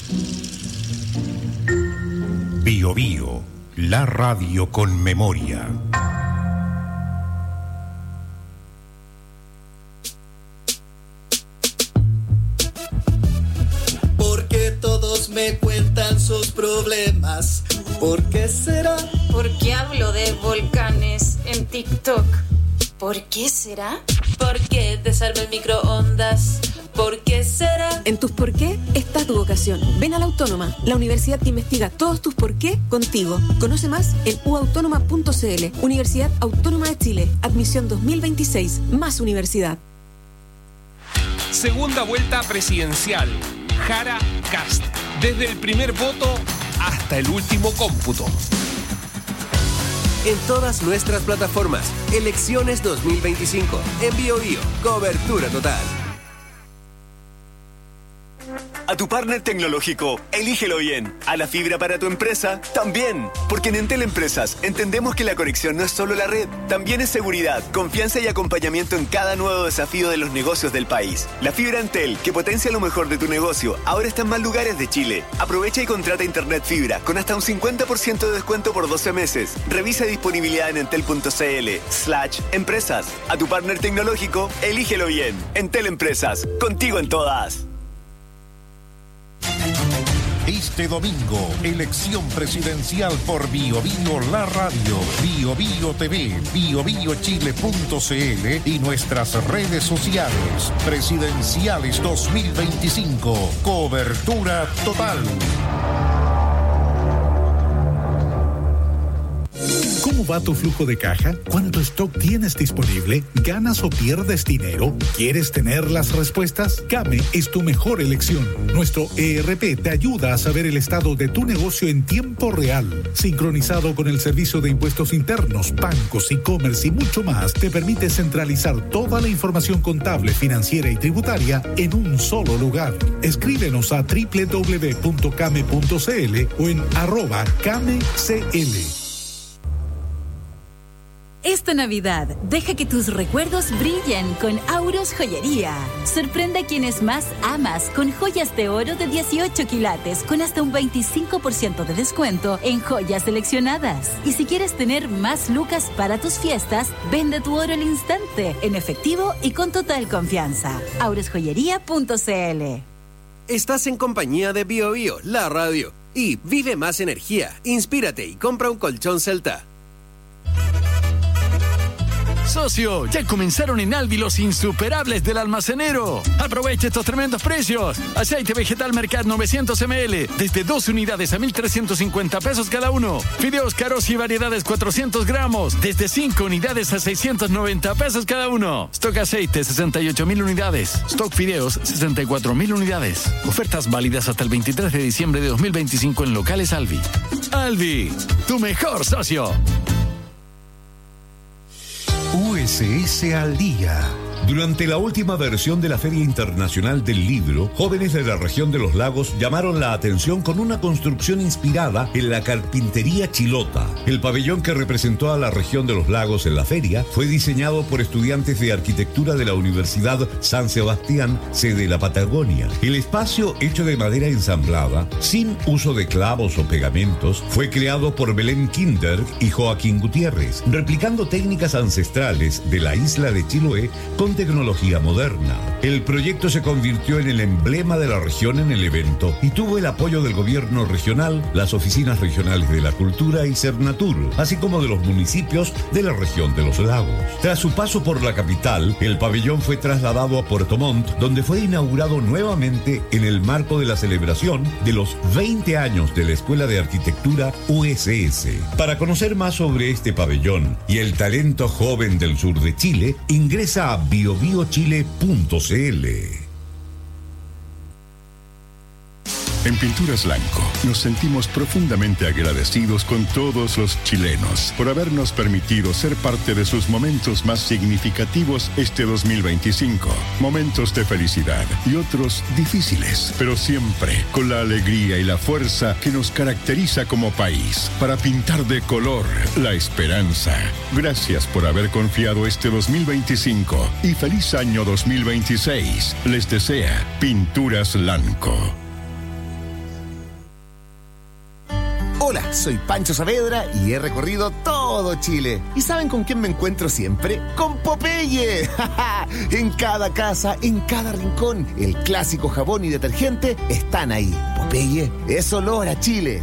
Bio Bio, la radio con memoria. Porque todos me cuentan sus problemas. ¿Por qué será? ¿Por qué hablo de volcanes en TikTok? ¿Por qué será? ¿Por qué desarma el microondas? ¿Por qué será? En tus por qué está tu vocación. Ven a la Autónoma, la universidad que investiga todos tus por qué contigo. Conoce más en uautónoma.cl. Universidad Autónoma de Chile. Admisión 2026. Más universidad. Segunda vuelta presidencial. Jara Cast. Desde el primer voto hasta el último cómputo. En todas nuestras plataformas. Elecciones 2025. En Bio Bio. Cobertura total. A tu partner tecnológico, elígelo bien. A la fibra para tu empresa, también. Porque en Entel Empresas entendemos que la conexión no es solo la red, también es seguridad, confianza y acompañamiento en cada nuevo desafío de los negocios del país. La fibra Entel, que potencia lo mejor de tu negocio, ahora está en más lugares de Chile. Aprovecha y contrata internet fibra con hasta un 50% de descuento por 12 meses. Revisa disponibilidad en entel.cl/empresas. A tu partner tecnológico, elígelo bien. Entel Empresas, contigo en todas. Este domingo, elección presidencial por Bio Bio la radio, Bio Bio TV, biobiochile.cl y nuestras redes sociales. Presidenciales 2025. Cobertura total. ¿Cómo va tu flujo de caja? ¿Cuánto stock tienes disponible? ¿Ganas o pierdes dinero? ¿Quieres tener las respuestas? Kame es tu mejor elección. Nuestro ERP te ayuda a saber el estado de tu negocio en tiempo real. Sincronizado con el servicio de impuestos internos, bancos, e-commerce y mucho más, te permite centralizar toda la información contable, financiera y tributaria en un solo lugar. Escríbenos a www.kame.cl o en @kamecl. Esta Navidad, deja que tus recuerdos brillen con Auros Joyería. Sorprende a quienes más amas con joyas de oro de 18 quilates con hasta un 25% de descuento en joyas seleccionadas. Y si quieres tener más lucas para tus fiestas, vende tu oro al instante, en efectivo y con total confianza. aurosjoyería.cl. Estás en compañía de Bio Bio, la radio. Y vive más energía, inspírate y compra un colchón Celta. Socio, ya comenzaron en Alvi los insuperables del almacenero. Aprovecha estos tremendos precios. Aceite vegetal Mercat 900 ml, desde 2 unidades a 1,350 pesos cada uno. Fideos Caros y variedades 400 gramos, desde 5 unidades a 690 pesos cada uno. Stock aceite 68,000 unidades. Stock fideos 64,000 unidades. Ofertas válidas hasta el 23 de diciembre de 2025 en locales Alvi. Alvi, tu mejor socio. USS al Día. Durante la última versión de la Feria Internacional del Libro, jóvenes de la región de los lagos llamaron la atención con una construcción inspirada en la carpintería chilota. El pabellón que representó a la región de los lagos en la feria fue diseñado por estudiantes de arquitectura de la Universidad San Sebastián, sede de la Patagonia. El espacio, hecho de madera ensamblada, sin uso de clavos o pegamentos, fue creado por Belén Kinder y Joaquín Gutiérrez, replicando técnicas ancestrales de la isla de Chiloé con tecnología moderna. El proyecto se convirtió en el emblema de la región en el evento y tuvo el apoyo del gobierno regional, las oficinas regionales de la cultura y Cernatur, así como de los municipios de la región de los lagos. Tras su paso por la capital, el pabellón fue trasladado a Puerto Montt, donde fue inaugurado nuevamente en el marco de la celebración de los 20 años de la Escuela de Arquitectura USS. Para conocer más sobre este pabellón y el talento joven del sur de Chile, ingresa a biobiochile.cl. En Pinturas Lanco nos sentimos profundamente agradecidos con todos los chilenos por habernos permitido ser parte de sus momentos más significativos este 2025. Momentos de felicidad y otros difíciles, pero siempre con la alegría y la fuerza que nos caracteriza como país para pintar de color la esperanza. Gracias por haber confiado este 2025 y feliz año 2026. Les desea Pinturas Lanco. Hola, soy Pancho Saavedra y he recorrido todo Chile. ¿Y saben con quién me encuentro siempre? ¡Con Popeye! En cada casa, en cada rincón, el clásico jabón y detergente están ahí. Popeye es olor a Chile.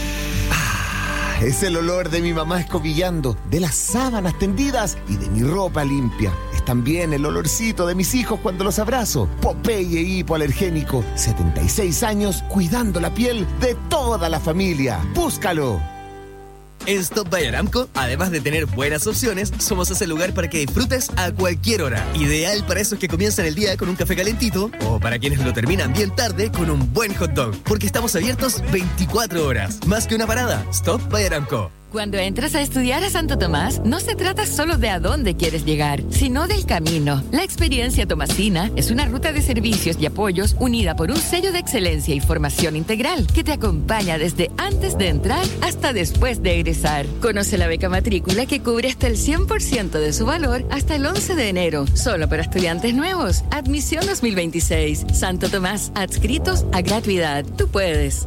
Es el olor de mi mamá escobillando, de las sábanas tendidas y de mi ropa limpia. Es también el olorcito de mis hijos cuando los abrazo. Popeye hipoalergénico, 76 años cuidando la piel de toda la familia. ¡Búscalo! En Stop by Aramco, además de tener buenas opciones, somos ese lugar para que disfrutes a cualquier hora. Ideal para esos que comienzan el día con un café calentito o para quienes lo terminan bien tarde con un buen hot dog. Porque estamos abiertos 24 horas. Más que una parada, Stop by Aramco. Cuando entras a estudiar a Santo Tomás, no se trata solo de a dónde quieres llegar, sino del camino. La experiencia tomasina es una ruta de servicios y apoyos unida por un sello de excelencia y formación integral que te acompaña desde antes de entrar hasta después de egresar. Conoce la beca matrícula que cubre hasta el 100% de su valor hasta el 11 de enero, solo para estudiantes nuevos. Admisión 2026. Santo Tomás, adscritos a gratuidad. Tú puedes.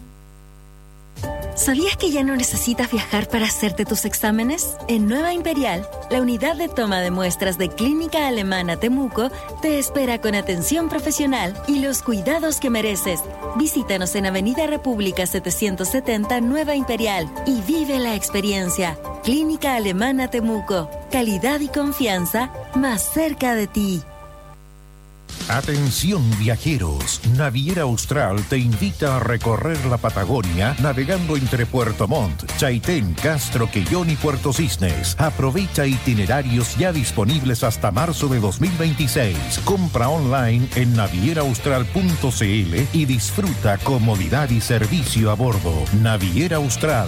¿Sabías que ya no necesitas viajar para hacerte tus exámenes? En Nueva Imperial, la unidad de toma de muestras de Clínica Alemana Temuco te espera con atención profesional y los cuidados que mereces. Visítanos en Avenida República 770 Nueva Imperial y vive la experiencia. Clínica Alemana Temuco. Calidad y confianza más cerca de ti. Atención viajeros, Naviera Austral te invita a recorrer la Patagonia navegando entre Puerto Montt, Chaitén, Castro, Quellón y Puerto Cisnes. Aprovecha itinerarios ya disponibles hasta marzo de 2026. Compra online en navieraaustral.cl y disfruta comodidad y servicio a bordo. Naviera Austral.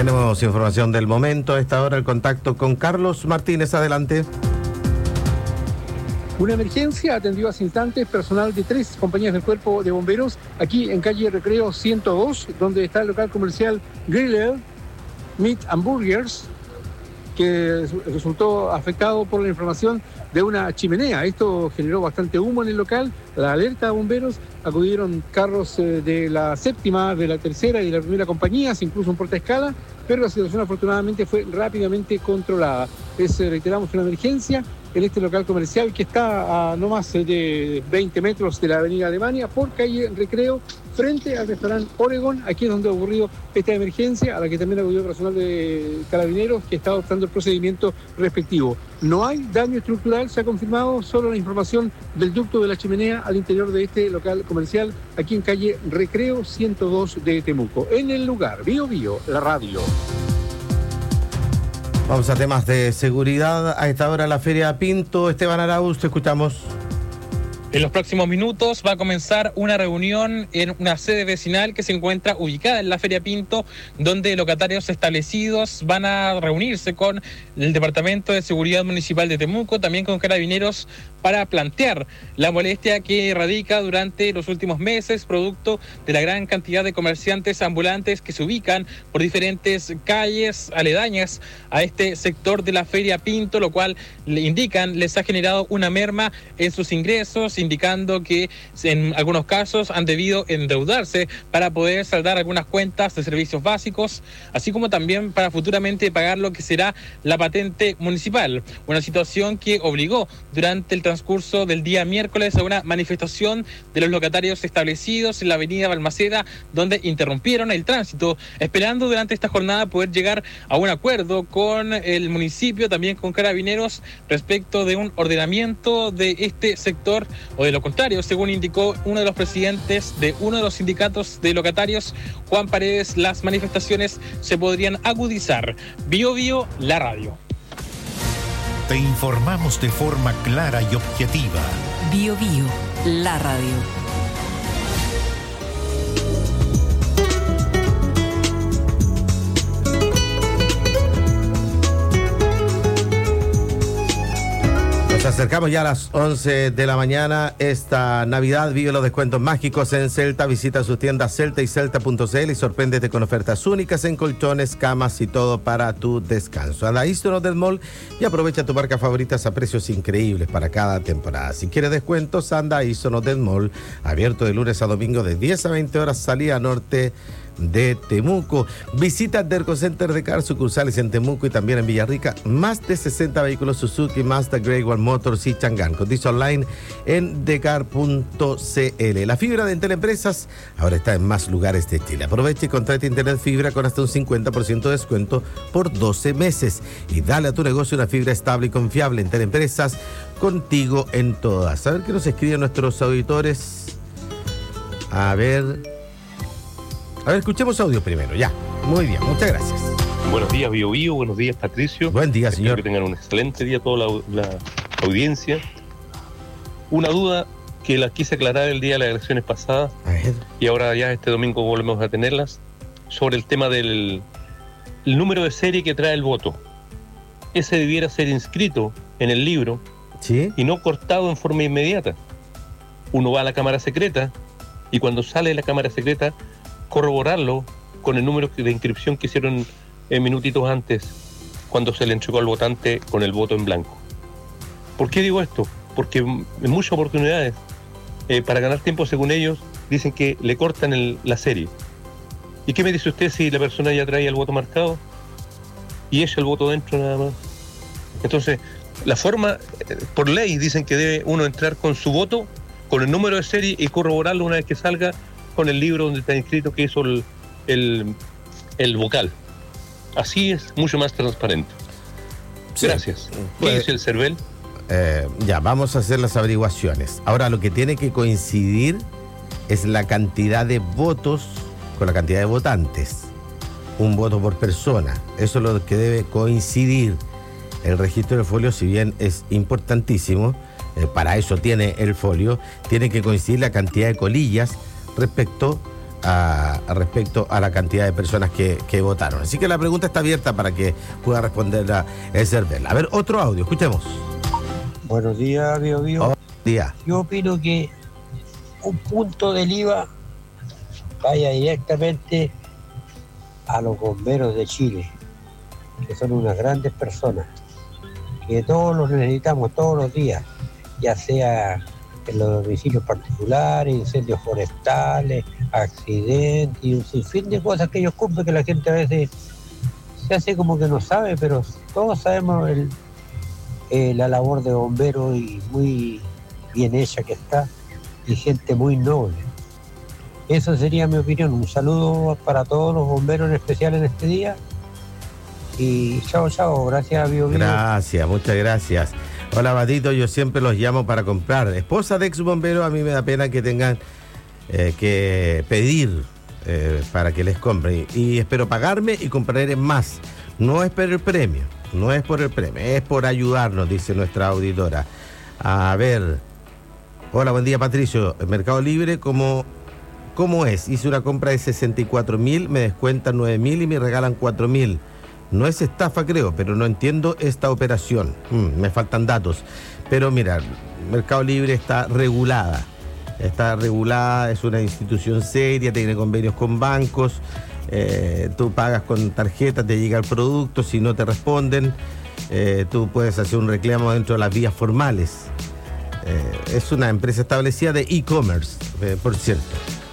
Tenemos información del momento. A esta hora el contacto con Carlos Martínez. Adelante. Una emergencia atendió hace instantes personal de 3 compañías del Cuerpo de Bomberos aquí en calle Recreo 102, donde está el local comercial Griller Meat and Burgers, que resultó afectado por la inflamación de una chimenea. Esto generó bastante humo en el local. La alerta de bomberos, acudieron carros de la 7ª, de la 3ª y de la 1ª compañías, incluso un portaescala, pero la situación afortunadamente fue rápidamente controlada. Reiteramos, una emergencia en este local comercial que está a no más de 20 metros de la avenida Alemania, por calle Recreo, frente al restaurante Oregon. Aquí es donde ha ocurrido esta emergencia, a la que también acudió personal de Carabineros, que está adoptando el procedimiento respectivo. No hay daño estructural, se ha confirmado, solo la información del ducto de la chimenea al interior de este local comercial, aquí en calle Recreo 102 de Temuco. En el lugar, Bio Bio, la radio. Vamos a temas de seguridad. A esta hora la Feria Pinto. Esteban Arauz, te escuchamos. En los próximos minutos va a comenzar una reunión en una sede vecinal que se encuentra ubicada en la Feria Pinto, donde locatarios establecidos van a reunirse con el Departamento de Seguridad Municipal de Temuco, también con Carabineros, para plantear la molestia que radica durante los últimos meses, producto de la gran cantidad de comerciantes ambulantes que se ubican por diferentes calles aledañas a este sector de la Feria Pinto, lo cual le indican les ha generado una merma en sus ingresos, indicando que en algunos casos han debido endeudarse para poder saldar algunas cuentas de servicios básicos, así como también para futuramente pagar lo que será la patente municipal. Una situación que obligó durante el transcurso del día miércoles a una manifestación de los locatarios establecidos en la avenida Balmaceda, donde interrumpieron el tránsito, esperando durante esta jornada poder llegar a un acuerdo con el municipio, también con Carabineros, respecto de un ordenamiento de este sector, o de lo contrario, según indicó uno de los presidentes de uno de los sindicatos de locatarios, Juan Paredes, las manifestaciones se podrían agudizar. Bio Bio, la radio. Te informamos de forma clara y objetiva. Bio Bio, la radio. Nos acercamos ya a las 11 de la mañana. Esta Navidad vive los descuentos mágicos en Celta. Visita sus tiendas Celta y Celta.cl y sorpréndete con ofertas únicas en colchones, camas y todo para tu descanso. Anda a Easton Hotel Mall y aprovecha tu marca favoritas a precios increíbles para cada temporada. Si quieres descuentos, anda a Easton Hotel Mall, abierto de lunes a domingo de 10 a 20 horas, salida norte de Temuco. Visita Derco Center de Car, sucursales en Temuco y también en Villarrica. Más de 60 vehículos Suzuki, Mazda, Great Wall Motors y Chang'an. Cotiza online en decar.cl. La fibra de Entel Empresas ahora está en más lugares de Chile. Aprovecha y contrata internet fibra con hasta un 50% de descuento por 12 meses. Y dale a tu negocio una fibra estable y confiable. Entel Empresas, contigo en todas. A ver qué nos escriben nuestros auditores. A ver, escuchemos audio primero, ya. Muy bien, muchas gracias. Buenos días, Bio Bio. Buenos días, Patricio. Buen día, señor. Espero que tengan un excelente día toda la audiencia. Una duda que la quise aclarar el día de las elecciones pasadas, y ahora ya este domingo volvemos a tenerlas, sobre el tema del número de serie que trae el voto. Ese debiera ser inscrito en el libro, ¿sí?, y no cortado en forma inmediata. Uno va a la cámara secreta y cuando sale de la cámara secreta, corroborarlo con el número de inscripción que hicieron minutitos antes, cuando se le entregó al votante con el voto en blanco. ¿Por qué digo esto? Porque en muchas oportunidades, para ganar tiempo, según ellos, dicen que le cortan la serie. ¿Y qué me dice usted si la persona ya traía el voto marcado y echa el voto dentro nada más? Entonces, la forma, por ley, dicen que debe uno entrar con su voto, con el número de serie, y corroborarlo una vez que salga con el libro donde está inscrito que hizo el vocal. Así es mucho más transparente. Sí. Gracias. ¿Qué dice el CERVEL? Ya, vamos a hacer las averiguaciones. Ahora, lo que tiene que coincidir es la cantidad de votos con la cantidad de votantes. Un voto por persona. Eso es lo que debe coincidir. El registro del folio, si bien es importantísimo, para eso tiene el folio, tiene que coincidir la cantidad de colillas respecto respecto a la cantidad de personas que votaron. Así que la pregunta está abierta para que pueda responder a Cervel. A ver, otro audio, escuchemos. Buenos días, Bio. Buenos días. Yo opino que un punto del IVA vaya directamente a los bomberos de Chile, que son unas grandes personas, que todos los necesitamos todos los días, ya sea en los domicilios particulares, incendios forestales, accidentes y un sinfín de cosas que ellos cumplen, que la gente a veces se hace como que no sabe, pero todos sabemos la labor de bomberos y muy bien hecha que está, y gente muy noble. Eso sería mi opinión. Un saludo para todos los bomberos en especial en este día. Y chao, gracias, Bio. Gracias, muchas gracias. Hola, Batito, yo siempre los llamo para comprar. Esposa de ex bombero, a mí me da pena que tengan que pedir para que les compren. Y espero pagarme y compraré más. No es por el premio, es por ayudarnos, dice nuestra auditora. A ver, hola, buen día, Patricio. El Mercado Libre, ¿cómo es? Hice una compra de 64.000, me descuentan 9.000 y me regalan 4.000. No es estafa, creo, pero no entiendo esta operación. Me faltan datos. Pero mira, Mercado Libre está regulada, es una institución seria, tiene convenios con bancos, tú pagas con tarjeta, te llega el producto, si no te responden, tú puedes hacer un reclamo dentro de las vías formales. Es una empresa establecida de e-commerce, por cierto.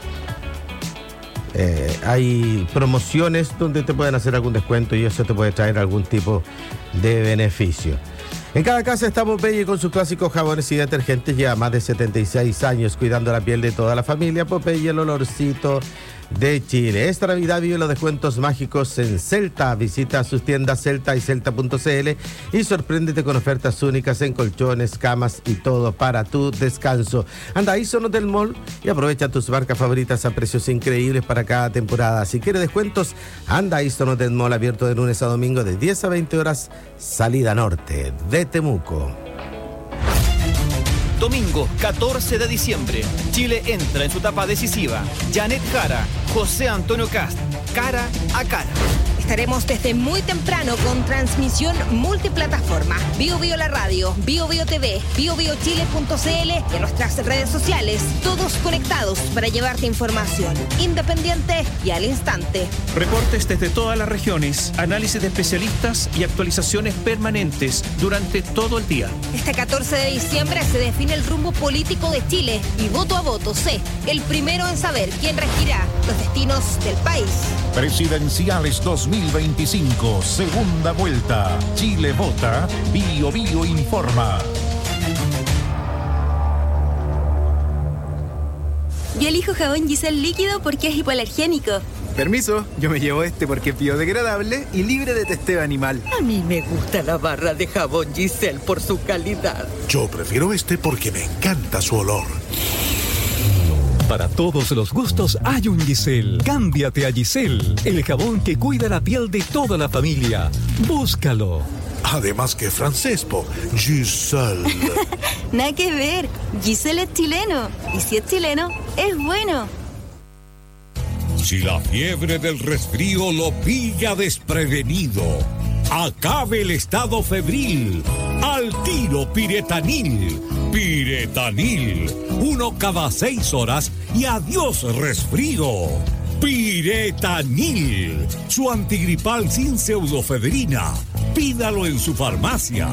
Hay promociones donde te pueden hacer algún descuento y eso te puede traer algún tipo de beneficio. En cada casa está Popeye con sus clásicos jabones y detergentes. Lleva más de 76 años cuidando la piel de toda la familia. Popeye, el olorcito de Chile. Esta Navidad vive los descuentos mágicos en Celta. Visita sus tiendas Celta y Celta.cl y sorpréndete con ofertas únicas en colchones, camas y todo para tu descanso. Anda a Isonos del Mall y aprovecha tus marcas favoritas a precios increíbles para cada temporada. Si quieres descuentos, anda a Isonos del Mall, abierto de lunes a domingo de 10 a 20 horas, salida norte de Temuco. Domingo 14 de diciembre, Chile entra en su etapa decisiva. Janet Jara, José Antonio Cast, cara a cara. Estaremos desde muy temprano con transmisión multiplataforma. Bio la radio, Bio TV, biobiochile.cl y en nuestras redes sociales, todos conectados para llevarte información independiente y al instante. Reportes desde todas las regiones, análisis de especialistas y actualizaciones permanentes durante todo el día. Este 14 de diciembre se define el rumbo político de Chile y voto a voto sé, el primero en saber quién regirá los destinos del país. Presidenciales 2025, segunda vuelta. Chile vota, Bio informa. Yo elijo jabón Giselle líquido porque es hipoalergénico. Permiso, yo me llevo este porque es biodegradable y libre de testeo animal. A mí me gusta la barra de jabón Giselle por su calidad. Yo prefiero este porque me encanta su olor. Para todos los gustos hay un Giselle. Cámbiate a Giselle, el jabón que cuida la piel de toda la familia. Búscalo. Además que francés, Giselle. Nada que ver, Giselle es chileno. Y si es chileno, es bueno. Si la fiebre del resfrío lo pilla desprevenido, acabe el estado febril. Al tiro Piretanil. Piretanil. 1 cada 6 horas y adiós resfrío. Piretanil. Su antigripal sin pseudofedrina. Pídalo en su farmacia.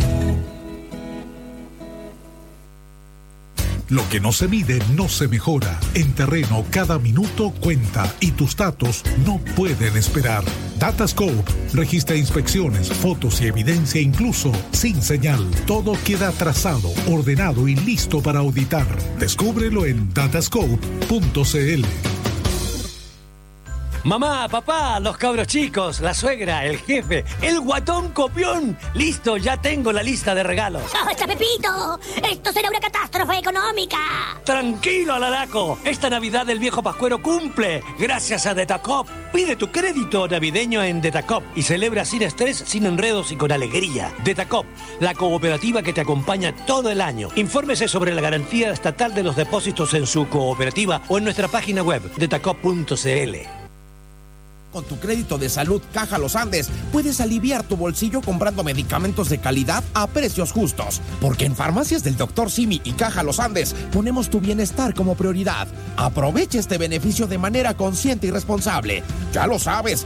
Lo que no se mide no se mejora. En terreno cada minuto cuenta y tus datos no pueden esperar. Datascope registra inspecciones, fotos y evidencia incluso sin señal. Todo queda trazado, ordenado y listo para auditar. Descúbrelo en datascope.cl. Mamá, papá, los cabros chicos, la suegra, el jefe, el guatón copión. Listo, ya tengo la lista de regalos. ¡Basta, Pepito! ¡Esto será una catástrofe económica! Tranquilo, Alaraco. Esta Navidad el viejo pascuero cumple. Gracias a Detacop. Pide tu crédito navideño en Detacop y celebra sin estrés, sin enredos y con alegría. Detacop, la cooperativa que te acompaña todo el año. Infórmese sobre la garantía estatal de los depósitos en su cooperativa o en nuestra página web, detacop.cl. Con tu crédito de salud Caja Los Andes puedes aliviar tu bolsillo comprando medicamentos de calidad a precios justos. Porque en Farmacias del Dr. Simi y Caja Los Andes ponemos tu bienestar como prioridad. Aprovecha este beneficio de manera consciente y responsable. Ya lo sabes,